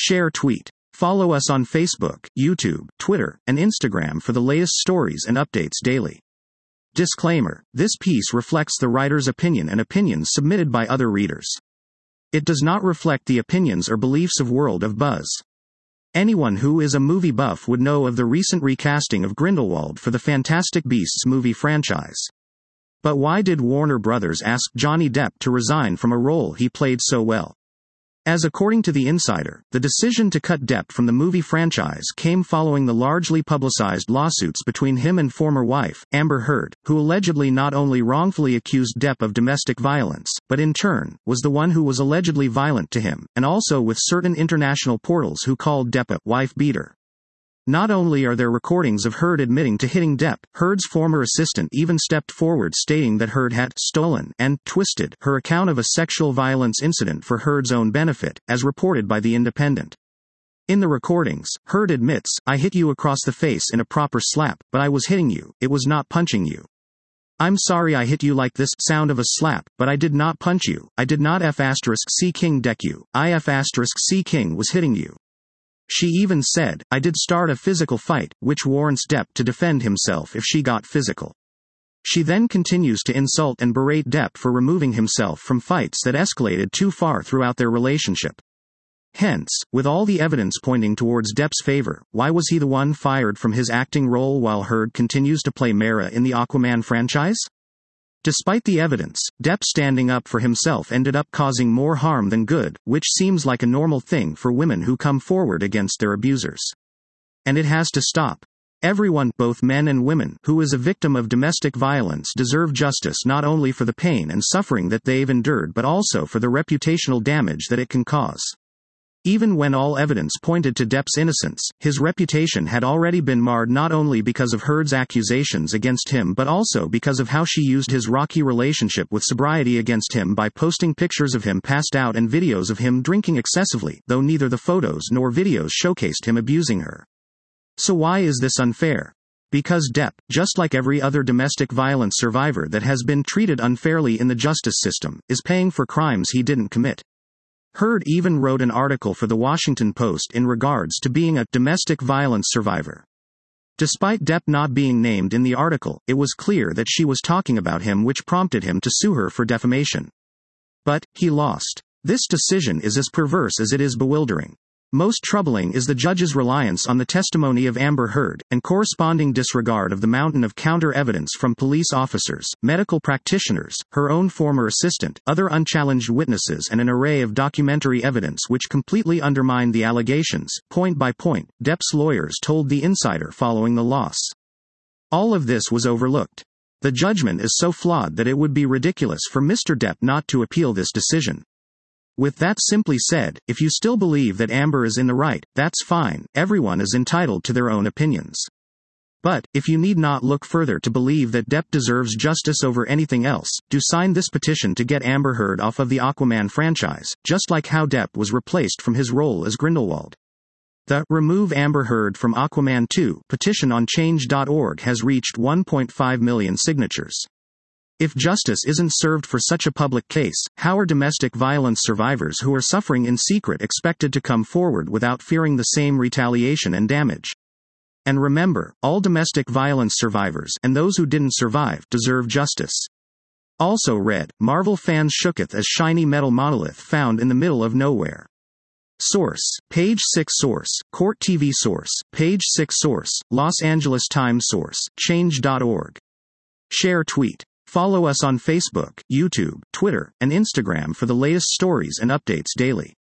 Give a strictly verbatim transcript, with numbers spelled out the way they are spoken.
Share tweet. Follow us on Facebook, YouTube, Twitter, and Instagram for the latest stories and updates daily. Disclaimer: this piece reflects the writer's opinion and opinions submitted by other readers. It does not reflect the opinions or beliefs of World of Buzz. Anyone who is a movie buff would know of the recent recasting of Grindelwald for the Fantastic Beasts movie franchise. But why did Warner Brothers ask Johnny Depp to resign from a role he played so well? As according to The Insider, the decision to cut Depp from the movie franchise came following the largely publicized lawsuits between him and former wife, Amber Heard, who allegedly not only wrongfully accused Depp of domestic violence, but in turn, was the one who was allegedly violent to him, and also with certain international portals who called Depp a wife beater. Not only are there recordings of Heard admitting to hitting Depp, Heard's former assistant even stepped forward stating that Heard had stolen and twisted her account of a sexual violence incident for Heard's own benefit, as reported by The Independent. In the recordings, Heard admits, "I hit you across the face in a proper slap, but I was hitting you, it was not punching you. I'm sorry I hit you like this sound of a slap, but I did not punch you, I did not F asterisk C king deck you, I F asterisk C king was hitting you." She even said, "I did start a physical fight, which warrants Depp to defend himself if she got physical." She then continues to insult and berate Depp for removing himself from fights that escalated too far throughout their relationship. Hence, with all the evidence pointing towards Depp's favor, why was he the one fired from his acting role while Heard continues to play Mera in the Aquaman franchise? Despite the evidence, Depp standing up for himself ended up causing more harm than good, which seems like a normal thing for women who come forward against their abusers. And it has to stop. Everyone, both men and women, who is a victim of domestic violence deserve justice not only for the pain and suffering that they've endured but also for the reputational damage that it can cause. Even when all evidence pointed to Depp's innocence, his reputation had already been marred not only because of Heard's accusations against him but also because of how she used his rocky relationship with sobriety against him by posting pictures of him passed out and videos of him drinking excessively, though neither the photos nor videos showcased him abusing her. So why is this unfair? Because Depp, just like every other domestic violence survivor that has been treated unfairly in the justice system, is paying for crimes he didn't commit. Heard even wrote an article for The Washington Post in regards to being a domestic violence survivor. Despite Depp not being named in the article, it was clear that she was talking about him, which prompted him to sue her for defamation. But he lost. This decision is as perverse as it is bewildering. Most troubling is the judge's reliance on the testimony of Amber Heard, and corresponding disregard of the mountain of counter-evidence from police officers, medical practitioners, her own former assistant, other unchallenged witnesses and an array of documentary evidence which completely undermined the allegations, point by point, Depp's lawyers told The Insider following the loss. All of this was overlooked. The judgment is so flawed that it would be ridiculous for Mister Depp not to appeal this decision. With that simply said, if you still believe that Amber is in the right, that's fine, everyone is entitled to their own opinions. But, if you need not look further to believe that Depp deserves justice over anything else, do sign this petition to get Amber Heard off of the Aquaman franchise, just like how Depp was replaced from his role as Grindelwald. The Remove Amber Heard from Aquaman two petition on change dot org has reached one point five million signatures. If justice isn't served for such a public case, how are domestic violence survivors who are suffering in secret expected to come forward without fearing the same retaliation and damage? And remember, all domestic violence survivors, and those who didn't survive, deserve justice. Also read, Marvel fans shooketh as shiny metal monolith found in the middle of nowhere. Source, page six Source, Court T V Source, page six Source, Los Angeles Times Source, change dot org. Share tweet. Follow us on Facebook, YouTube, Twitter, and Instagram for the latest stories and updates daily.